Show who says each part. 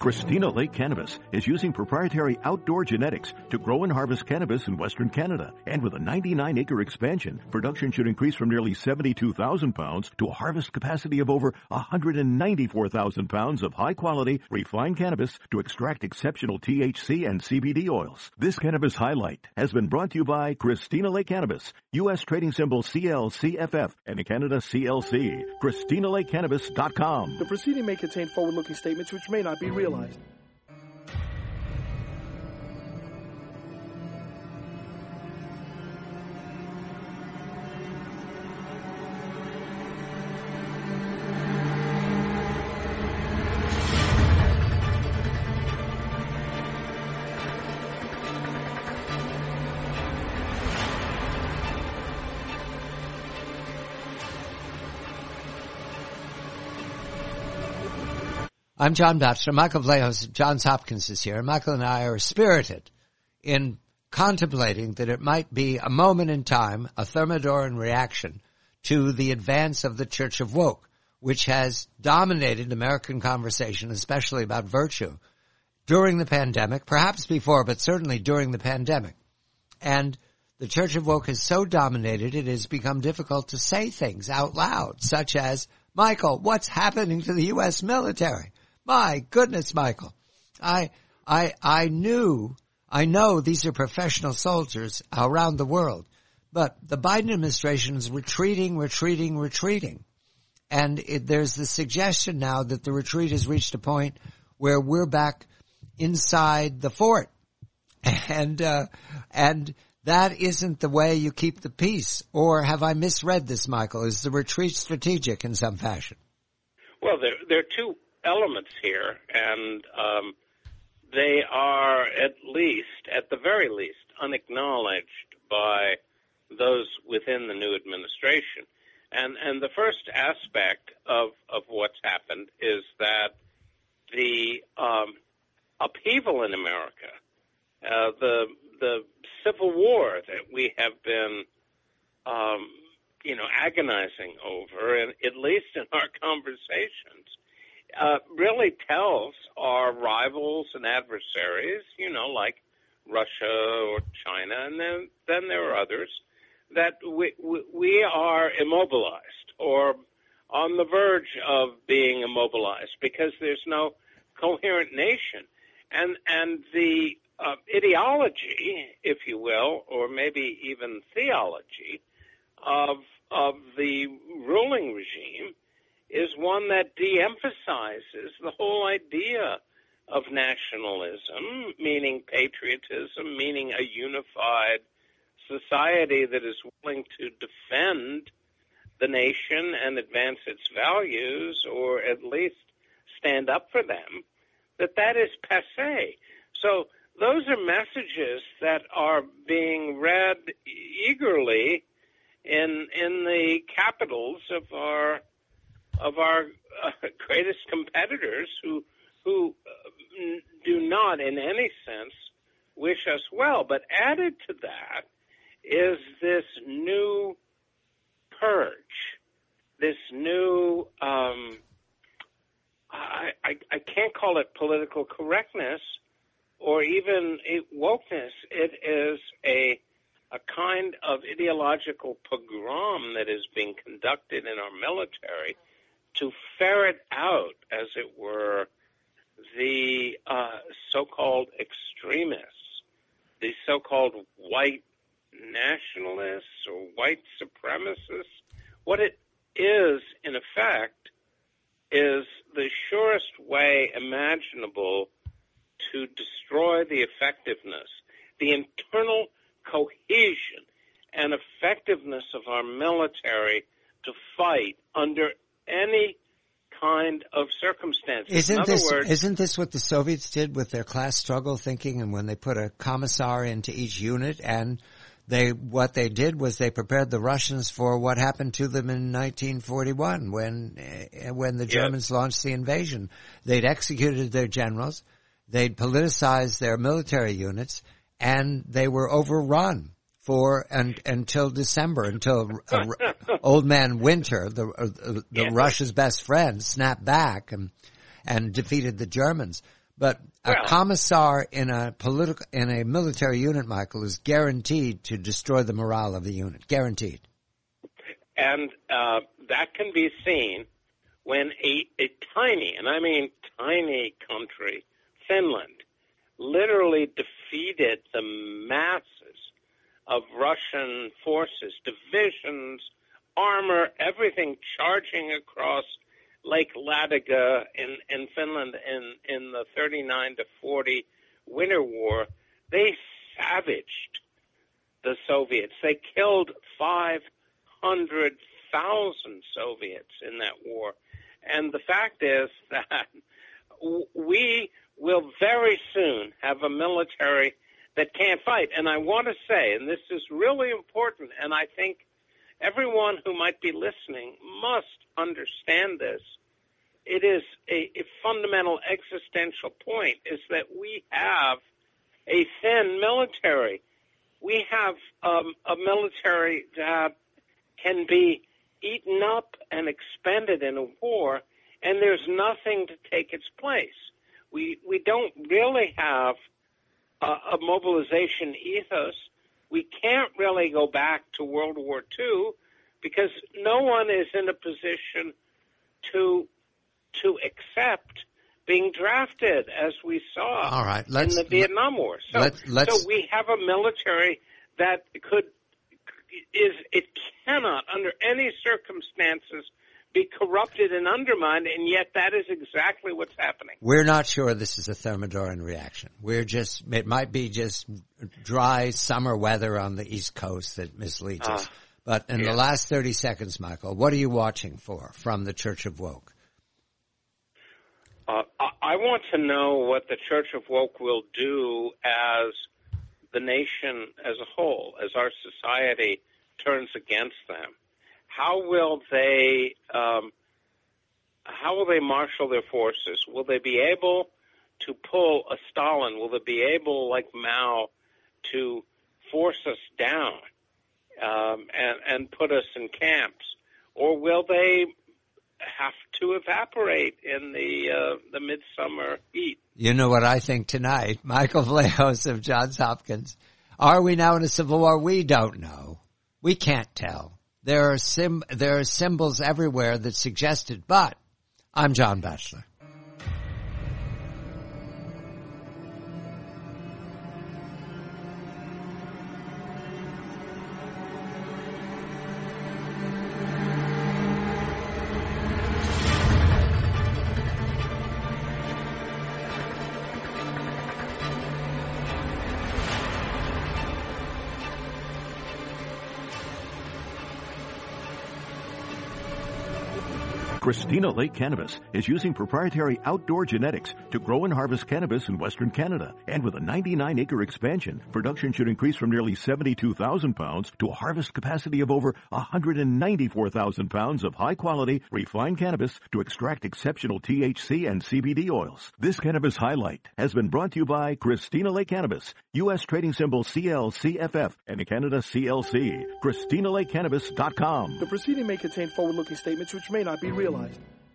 Speaker 1: Christina Lake Cannabis is using proprietary outdoor genetics to grow and harvest cannabis in Western Canada. And with a 99-acre expansion, production should increase from nearly 72,000 pounds to a harvest capacity of over 194,000 pounds of high-quality, refined cannabis to extract exceptional THC and CBD oils. This Cannabis Highlight has been brought to you by Christina Lake Cannabis, U.S. trading symbol CLCFF, and in Canada CLC. ChristinaLakeCannabis.com.
Speaker 2: The proceeding may contain forward-looking statements which may not be realized.
Speaker 3: I'm John Batchelor. Michael Vlahos, Johns Hopkins is here. Michael and I are spirited in contemplating that it might be a moment in time, a Thermodoran reaction to the advance of the Church of Woke, which has dominated American conversation, especially about virtue, during the pandemic, perhaps before, but certainly during the pandemic. And the Church of Woke has so dominated it has become difficult to say things out loud, such as, Michael, what's happening to the U.S. military? My goodness, Michael. I know these are professional soldiers around the world, but the Biden administration is retreating. And there's the suggestion now that the retreat has reached a point where we're back inside the fort. And that isn't the way you keep the peace. Or have I misread this, Michael? Is the retreat strategic in some fashion?
Speaker 4: Well, there are two elements here, and they are at the very least, unacknowledged by those within the new administration. And the first aspect of what's happened is that the upheaval in America, the civil war that we have been, agonizing over, and at least in our conversations, really tells our rivals and adversaries, like Russia or China, and then there are others, that we are immobilized or on the verge of being immobilized because there's no coherent nation. And the ideology, if you will, or maybe even theology of the ruling regime is one that de-emphasizes the whole idea of nationalism, meaning patriotism, meaning a unified society that is willing to defend the nation and advance its values, or at least stand up for them, that is passé. So those are messages that are being read eagerly in the capitals of our greatest competitors who do not in any sense wish us well. But added to that is this new purge, this new, I can't call it political correctness or even wokeness. It is a kind of ideological pogrom that is being conducted in our military to ferret out, as it were, the so-called extremists, the so-called white nationalists or white supremacists. What it is, in effect, is the surest way imaginable to destroy the effectiveness, the internal cohesion and effectiveness of our military to fight under any kind of circumstances.
Speaker 3: Isn't this what the Soviets did with their class struggle thinking, and when they put a commissar into each unit, and what they did was they prepared the Russians for what happened to them in 1941 when the Germans launched the invasion. They'd executed their generals, they'd politicized their military units, and they were overrun until December, until Old Man Winter, Russia's best friend, snapped back and defeated the Germans. But a commissar in a military unit, Michael, is guaranteed to destroy the morale of the unit. Guaranteed.
Speaker 4: And that can be seen when a tiny, and I mean tiny country, Finland, literally defeated the masses of Russian forces, divisions, armor, everything charging across Lake Ladoga in Finland in the 39 to 40 Winter War. They savaged the Soviets. They killed 500,000 Soviets in that war. And the fact is that we will very soon have a military that can't fight. And I want to say, and this is really important, and I think everyone who might be listening must understand this. It is a fundamental existential point, is that we have a thin military. We have a military that can be eaten up and expended in a war, and there's nothing to take its place. We don't really have a mobilization ethos. We can't really go back to World War II because no one is in a position to accept being drafted, as we saw in the Vietnam War. So we have a military that it cannot, under any circumstances, be corrupted and undermined, and yet that is exactly what's happening.
Speaker 3: We're not sure this is a Thermodoran reaction. It might be just dry summer weather on the East Coast that misleads us. But in the last 30 seconds, Michael, what are you watching for from the Church of Woke?
Speaker 4: I want to know what the Church of Woke will do as the nation as a whole, as our society turns against them. How will they marshal their forces? Will they be able to pull a Stalin? Will they be able, like Mao, to force us down and put us in camps? Or will they have to evaporate in the midsummer heat?
Speaker 3: You know what I think tonight? Michael Vlahos of Johns Hopkins. Are we now in a civil war? We don't know. We can't tell. There are symbols everywhere that suggest it, but I'm John Batchelor.
Speaker 1: Christina Lake Cannabis is using proprietary outdoor genetics to grow and harvest cannabis in Western Canada. And with a 99-acre expansion, production should increase from nearly 72,000 pounds to a harvest capacity of over 194,000 pounds of high-quality, refined cannabis to extract exceptional THC and CBD oils. This cannabis highlight has been brought to you by Christina Lake Cannabis, U.S. trading symbol CLCFF, and Canada CLC. ChristinaLakeCannabis.com.
Speaker 2: The proceeding may contain forward-looking statements which may not be realized.